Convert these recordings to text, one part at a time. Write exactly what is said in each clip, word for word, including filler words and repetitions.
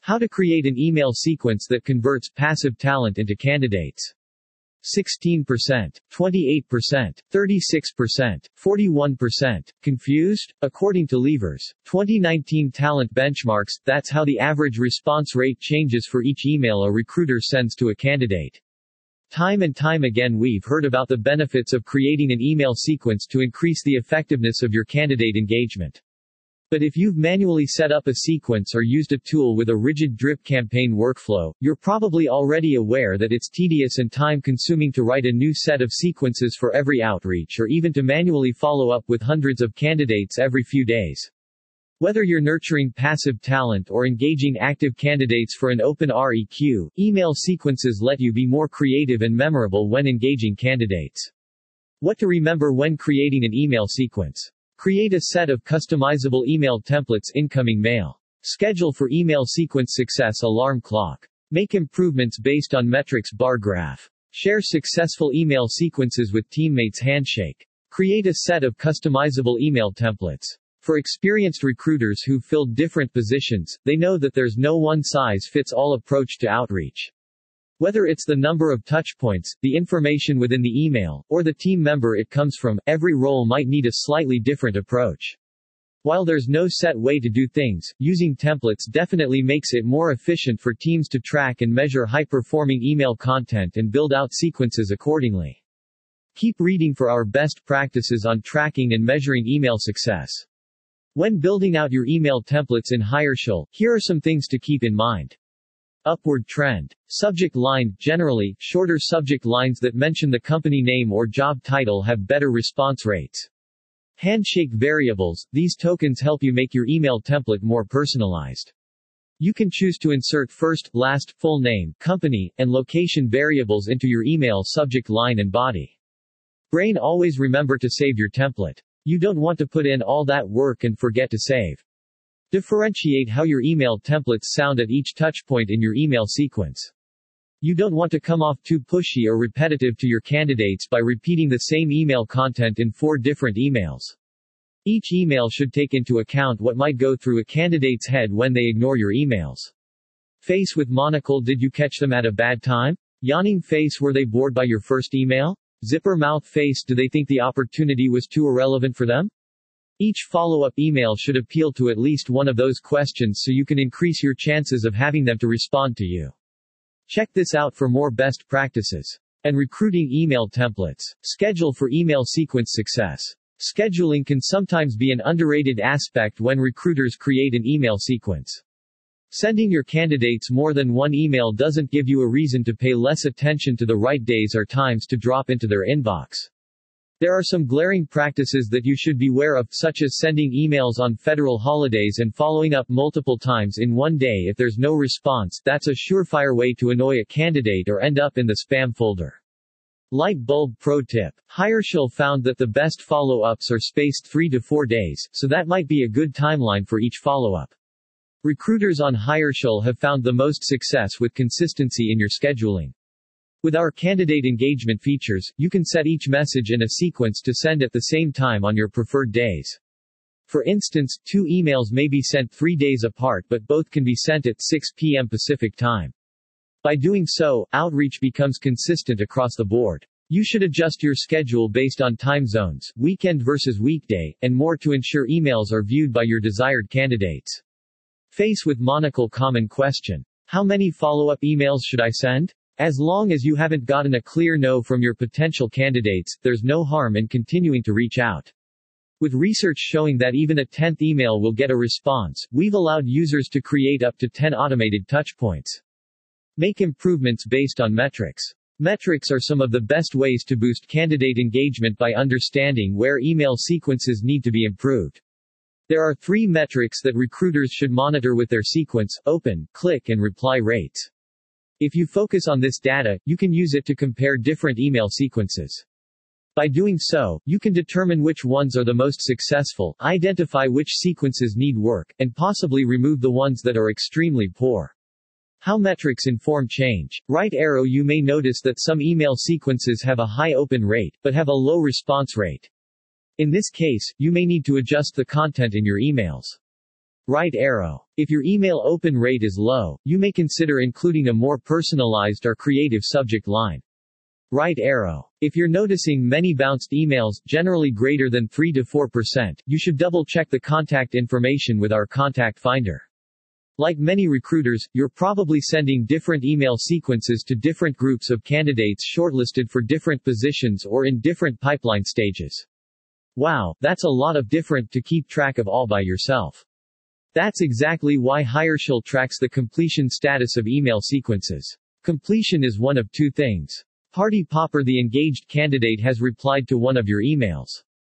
How to create an email sequence that converts passive talent into candidates. sixteen percent, twenty-eight percent, thirty-six percent, forty-one percent. Confused? According to Levers' twenty nineteen Talent Benchmarks, that's how the average response rate changes for each email a recruiter sends to a candidate. Time and time again we've heard about the benefits of creating an email sequence to increase the effectiveness of your candidate engagement. But if you've manually set up a sequence or used a tool with a rigid drip campaign workflow, you're probably already aware that it's tedious and time-consuming to write a new set of sequences for every outreach or even to manually follow up with hundreds of candidates every few days. Whether you're nurturing passive talent or engaging active candidates for an open R E Q, email sequences let you be more creative and memorable when engaging candidates. What to remember when creating an email sequence. Create a set of customizable email templates. Incoming mail. Schedule for email sequence success. Alarm clock. Make improvements based on metrics. Bar graph. Share successful email sequences with teammates. Handshake. Create a set of customizable email templates. For experienced recruiters who've filled different positions, they know that there's no one-size-fits-all approach to outreach. Whether it's the number of touchpoints, the information within the email, or the team member it comes from, every role might need a slightly different approach. While there's no set way to do things, using templates definitely makes it more efficient for teams to track and measure high-performing email content and build out sequences accordingly. Keep reading for our best practices on tracking and measuring email success. When building out your email templates in HireShell, here are some things to keep in mind. Upward trend. Subject line. Generally, shorter subject lines that mention the company name or job title have better response rates. Handshake variables. These tokens help you make your email template more personalized. You can choose to insert first, last, full name, company, and location variables into your email subject line and body. Brain. Always remember to save your template. You don't want to put in all that work and forget to save. Differentiate how your email templates sound at each touchpoint in your email sequence. You don't want to come off too pushy or repetitive to your candidates by repeating the same email content in four different emails. Each email should take into account what might go through a candidate's head when they ignore your emails. Face with monocle. Did you catch them at a bad time? Yawning face. Were they bored by your first email? Zipper mouth face. Do they think the opportunity was too irrelevant for them? Each follow-up email should appeal to at least one of those questions so you can increase your chances of having them to respond to you. Check this out for more best practices. And recruiting email templates. Schedule for email sequence success. Scheduling can sometimes be an underrated aspect when recruiters create an email sequence. Sending your candidates more than one email doesn't give you a reason to pay less attention to the right days or times to drop into their inbox. There are some glaring practices that you should be aware of, such as sending emails on federal holidays and following up multiple times in one day if there's no response. That's a surefire way to annoy a candidate or end up in the spam folder. Light bulb pro tip. HireShell found that the best follow-ups are spaced three to four days, so that might be a good timeline for each follow-up. Recruiters on HireShell have found the most success with consistency in your scheduling. With our candidate engagement features, you can set each message in a sequence to send at the same time on your preferred days. For instance, two emails may be sent three days apart but both can be sent at six p m Pacific time. By doing so, outreach becomes consistent across the board. You should adjust your schedule based on time zones, weekend versus weekday, and more to ensure emails are viewed by your desired candidates. Face with monocle. Common question. How many follow-up emails should I send? As long as you haven't gotten a clear no from your potential candidates, there's no harm in continuing to reach out. With research showing that even a tenth email will get a response, we've allowed users to create up to ten automated touchpoints. Make improvements based on metrics. Metrics are some of the best ways to boost candidate engagement by understanding where email sequences need to be improved. There are three metrics that recruiters should monitor with their sequence: open, click, and reply rates. If you focus on this data, you can use it to compare different email sequences. By doing so, you can determine which ones are the most successful, identify which sequences need work, and possibly remove the ones that are extremely poor. How metrics inform change. Right arrow. You may notice that some email sequences have a high open rate, but have a low response rate. In this case, you may need to adjust the content in your emails. Right arrow. If your email open rate is low, you may consider including a more personalized or creative subject line. Right arrow. If you're noticing many bounced emails, generally greater than three to four percent, you should double-check the contact information with our contact finder. Like many recruiters, you're probably sending different email sequences to different groups of candidates shortlisted for different positions or in different pipeline stages. Wow, that's a lot of different to keep track of all by yourself. That's exactly why Hirershield tracks the completion status of email sequences. Completion is one of two things. Party popper: the engaged candidate has replied to one of your emails.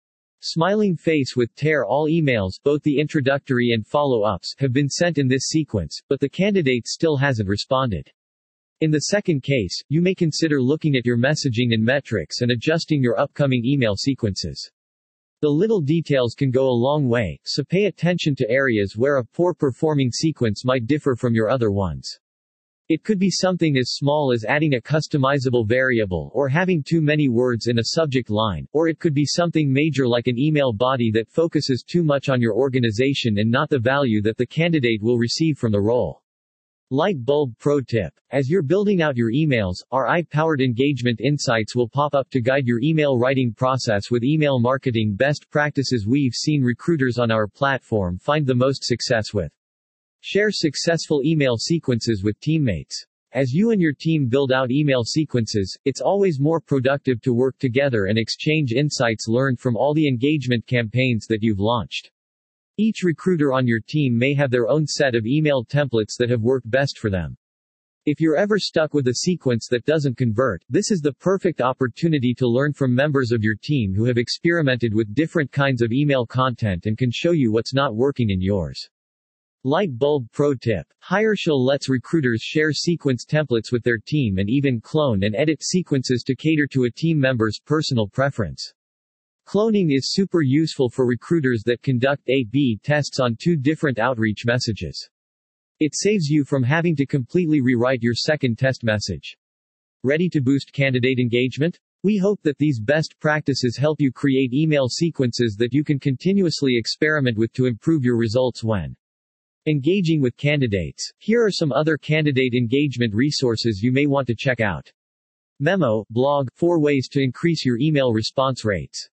Smiling face with tear: all emails, both the introductory and follow-ups, have been sent in this sequence, but the candidate still hasn't responded. In the second case, you may consider looking at your messaging and metrics and adjusting your upcoming email sequences. The little details can go a long way, so pay attention to areas where a poor-performing sequence might differ from your other ones. It could be something as small as adding a customizable variable or having too many words in a subject line, or it could be something major like an email body that focuses too much on your organization and not the value that the candidate will receive from the role. Light bulb pro tip. As you're building out your emails, our A I-powered engagement insights will pop up to guide your email writing process with email marketing best practices we've seen recruiters on our platform find the most success with. Share successful email sequences with teammates. As you and your team build out email sequences, it's always more productive to work together and exchange insights learned from all the engagement campaigns that you've launched. Each recruiter on your team may have their own set of email templates that have worked best for them. If you're ever stuck with a sequence that doesn't convert, this is the perfect opportunity to learn from members of your team who have experimented with different kinds of email content and can show you what's not working in yours. Light bulb pro tip. Hirershield lets recruiters share sequence templates with their team and even clone and edit sequences to cater to a team member's personal preference. Cloning is super useful for recruiters that conduct A B tests on two different outreach messages. It saves you from having to completely rewrite your second test message. Ready to boost candidate engagement? We hope that these best practices help you create email sequences that you can continuously experiment with to improve your results when engaging with candidates. Here are some other candidate engagement resources you may want to check out. Memo, blog, four ways to increase your email response rates.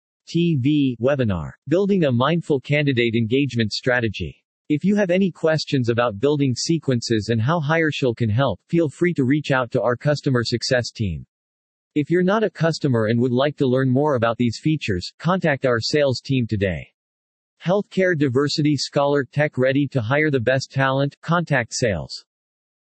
T V, webinar, building a mindful candidate engagement strategy. If you have any questions about building sequences and how Hirershield can help, feel free to reach out to our customer success team. If you're not a customer and would like to learn more about these features, contact our sales team today. Healthcare Diversity Scholar Tech: ready to hire the best talent? Contact sales.